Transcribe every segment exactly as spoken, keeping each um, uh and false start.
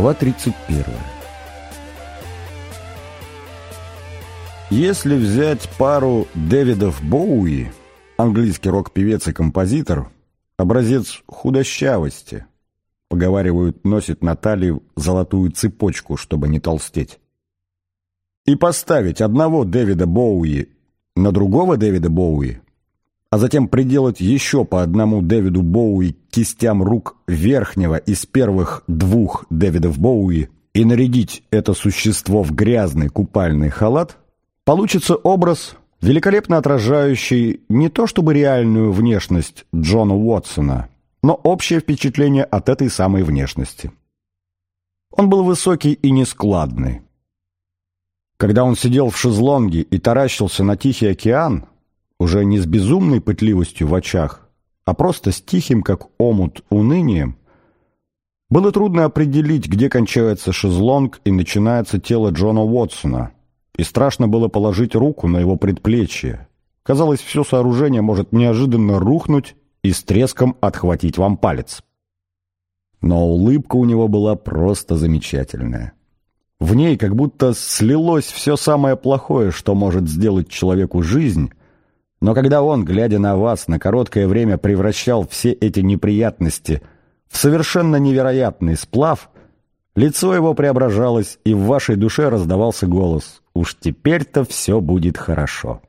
Глава тридцать первая. Если взять пару Дэвидов Боуи, английский рок-певец и композитор, образец худощавости, поговаривают, носит на талии золотую цепочку, чтобы не толстеть, и поставить одного Дэвида Боуи на другого Дэвида Боуи, а затем приделать еще по одному Дэвиду Боуи к кистям рук верхнего из первых двух Дэвидов Боуи и нарядить это существо в грязный купальный халат, получится образ, великолепно отражающий не то чтобы реальную внешность Джона Уотсона, но общее впечатление от этой самой внешности. Он был высокий и нескладный. Когда он сидел в шезлонге и таращился на Тихий океан, уже не с безумной пытливостью в очах, а просто с тихим, как омут, унынием, было трудно определить, где кончается шезлонг и начинается тело Джона Уотсона, и страшно было положить руку на его предплечье. Казалось, все сооружение может неожиданно рухнуть и с треском отхватить вам палец. Но улыбка у него была просто замечательная. В ней как будто слилось все самое плохое, что может сделать человеку жизнь, но когда он, глядя на вас, на короткое время превращал все эти неприятности в совершенно невероятный сплав, лицо его преображалось, и в вашей душе раздавался голос: «Уж теперь-то все будет хорошо».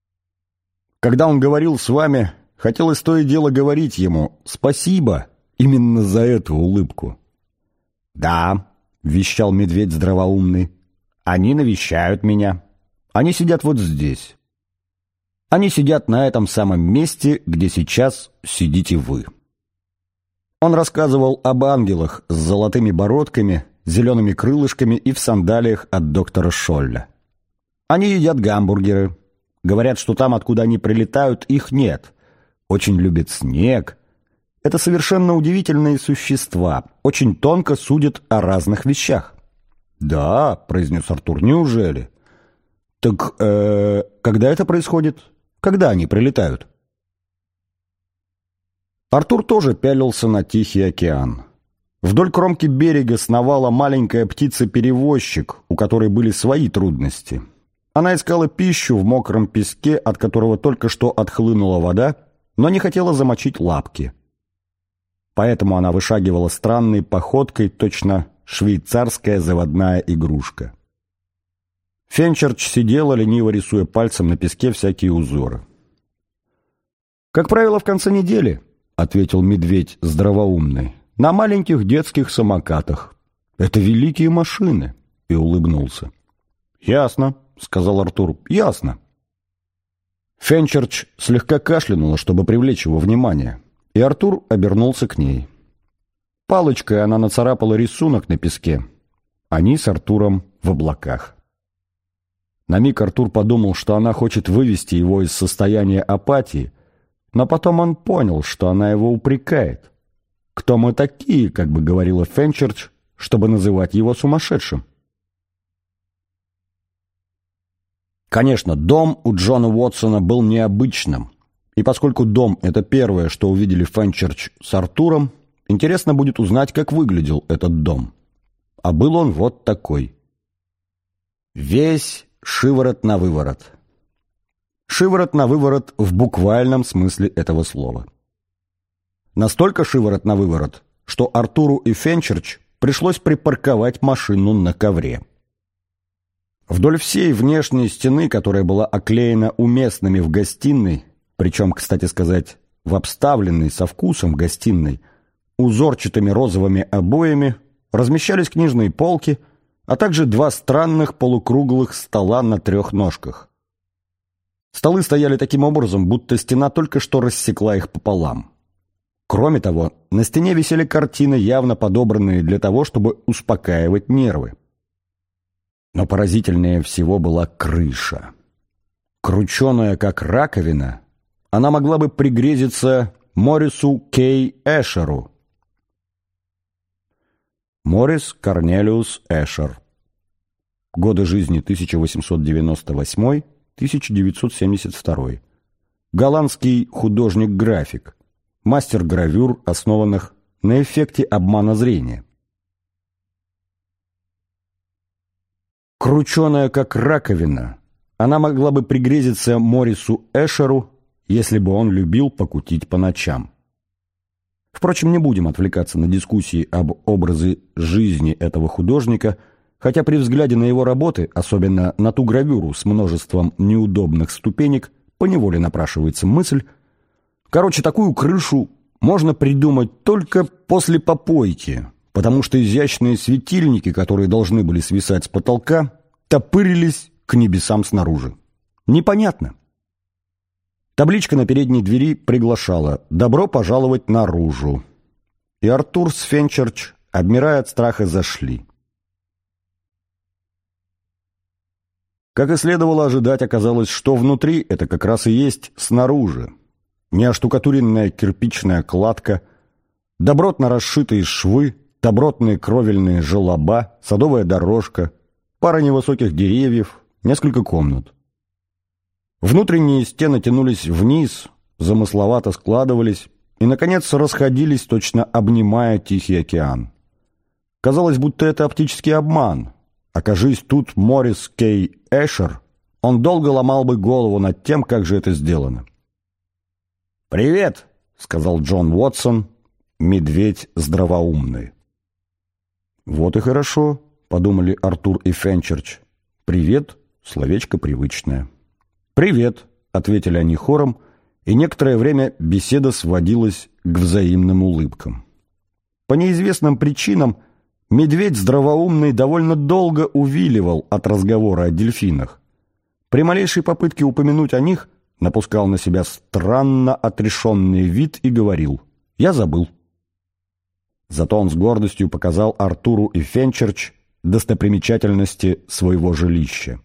Когда он говорил с вами, хотелось то и дело говорить ему «спасибо» именно за эту улыбку. «Да», — вещал медведь здравоумный, — «они навещают меня. Они сидят вот здесь. Они сидят на этом самом месте, где сейчас сидите вы». Он рассказывал об ангелах с золотыми бородками, зелеными крылышками и в сандалиях от доктора Шолля. Они едят гамбургеры. Говорят, что там, откуда они прилетают, их нет. Очень любят снег. Это совершенно удивительные существа. Очень тонко судят о разных вещах. «Да», — произнес Артур, — «неужели?» «Так э, когда это происходит? Когда они прилетают?» Артур тоже пялился на Тихий океан. Вдоль кромки берега сновала маленькая птица-перевозчик, у которой были свои трудности. Она искала пищу в мокром песке, от которого только что отхлынула вода, но не хотела замочить лапки. Поэтому она вышагивала странной походкой, точно швейцарская заводная игрушка. Фенчерч сидела, лениво рисуя пальцем на песке всякие узоры. «Как правило, в конце недели», — ответил медведь здравоумный, — «на маленьких детских самокатах. Это великие машины», — и улыбнулся. «Ясно», — сказал Артур, — «ясно». Фенчерч слегка кашлянула, чтобы привлечь его внимание, и Артур обернулся к ней. Палочкой она нацарапала рисунок на песке. Они с Артуром в облаках. На миг Артур подумал, что она хочет вывести его из состояния апатии, но потом он понял, что она его упрекает. «Кто мы такие», как бы говорила Фенчерч, чтобы называть его сумасшедшим? Конечно, дом у Джона Уотсона был необычным, и поскольку дом — это первое, что увидели Фенчерч с Артуром, интересно будет узнать, как выглядел этот дом. А был он вот такой. Весь шиворот на выворот. Шиворот на выворот в буквальном смысле этого слова. Настолько шиворот на выворот, что Артуру и Фенчерч пришлось припарковать машину на ковре. Вдоль всей внешней стены, которая была оклеена уместными в гостиной, причем, кстати сказать, в обставленной со вкусом гостиной, узорчатыми розовыми обоями, размещались книжные полки, а также два странных полукруглых стола на трех ножках. Столы стояли таким образом, будто стена только что рассекла их пополам. Кроме того, на стене висели картины, явно подобранные для того, чтобы успокаивать нервы. Но поразительнее всего была крыша. Крученая, как раковина, она могла бы пригрезиться Морису Кей Эшеру. Морис Корнелиус Эшер. Годы жизни тысяча восемьсот девяносто восьмой — тысяча девятьсот семьдесят второй. Голландский художник-график, мастер гравюр, основанных на эффекте обмана зрения. крученая, как раковина. Она могла бы пригрезиться Морису Эшеру, если бы он любил покутить по ночам. Впрочем, не будем отвлекаться на дискуссии об образе жизни этого художника, хотя при взгляде на его работы, особенно на ту гравюру с множеством неудобных ступенек, поневоле напрашивается мысль: короче, такую крышу можно придумать только после попойки, потому что изящные светильники, которые должны были свисать с потолка, топырились к небесам снаружи. Непонятно. Табличка на передней двери приглашала: «Добро пожаловать наружу». И Артур с Фенчерч, обмирая от страха, зашли. Как и следовало ожидать, оказалось, что внутри это как раз и есть снаружи. Неоштукатуренная кирпичная кладка, добротно расшитые швы, добротные кровельные желоба, садовая дорожка, пара невысоких деревьев, несколько комнат. Внутренние стены тянулись вниз, замысловато складывались и, наконец, расходились, точно обнимая Тихий океан. Казалось, будто это оптический обман. Окажись тут Морис Кей Эшер, он долго ломал бы голову над тем, как же это сделано. «Привет!» — сказал Джон Уотсон, медведь здравоумный. «Вот и хорошо», — подумали Артур и Фенчерч. «Привет» — словечко привычное. «Привет», — ответили они хором, и некоторое время беседа сводилась к взаимным улыбкам. По неизвестным причинам медведь здравоумный довольно долго увиливал от разговора о дельфинах. При малейшей попытке упомянуть о них напускал на себя странно отрешенный вид и говорил: «Я забыл». Зато он с гордостью показал Артуру и Фенчерч достопримечательности своего жилища.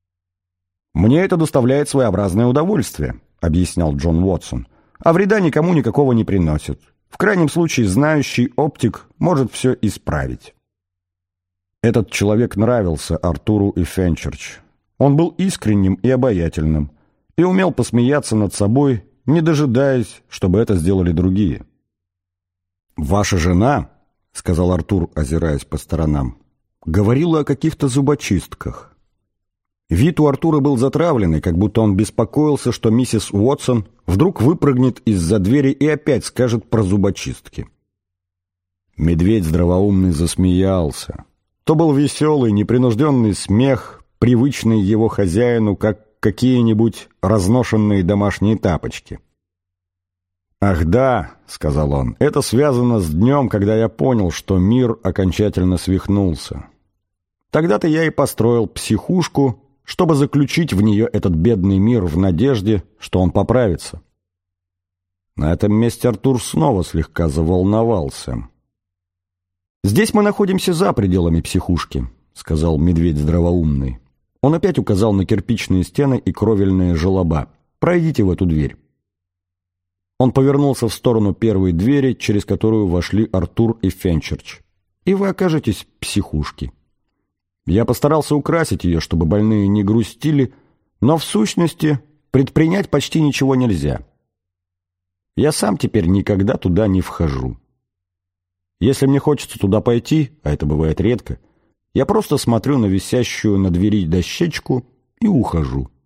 «Мне это доставляет своеобразное удовольствие», — объяснял Джон Уотсон, «а вреда никому никакого не приносит. В крайнем случае, знающий оптик может все исправить». Этот человек нравился Артуру и Фенчерч. Он был искренним и обаятельным, и умел посмеяться над собой, не дожидаясь, чтобы это сделали другие. «Ваша жена, — сказал Артур, озираясь по сторонам, — говорила о каких-то зубочистках». Вид у Артура был затравленный, как будто он беспокоился, что миссис Уотсон вдруг выпрыгнет из-за двери и опять скажет про зубочистки. Медведь здравоумный засмеялся. То был веселый, непринужденный смех, привычный его хозяину, как какие-нибудь разношенные домашние тапочки. «Ах да, — сказал он, — это связано с днем, когда я понял, что мир окончательно свихнулся. Тогда-то я и построил психушку, чтобы заключить в нее этот бедный мир в надежде, что он поправится». На этом месте Артур снова слегка заволновался. «Здесь мы находимся за пределами психушки», — сказал медведь здравоумный. Он опять указал на кирпичные стены и кровельные желоба. «Пройдите в эту дверь». Он повернулся в сторону первой двери, через которую вошли Артур и Фенчерч. «И вы окажетесь в психушке. Я постарался украсить ее, чтобы больные не грустили, но в сущности предпринять почти ничего нельзя. Я сам теперь никогда туда не вхожу. Если мне хочется туда пойти, а это бывает редко, я просто смотрю на висящую на двери дощечку и ухожу.